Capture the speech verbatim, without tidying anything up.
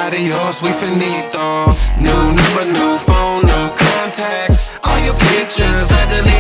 adios, we finito. New number, new phone, new contacts. All your pictures, I delete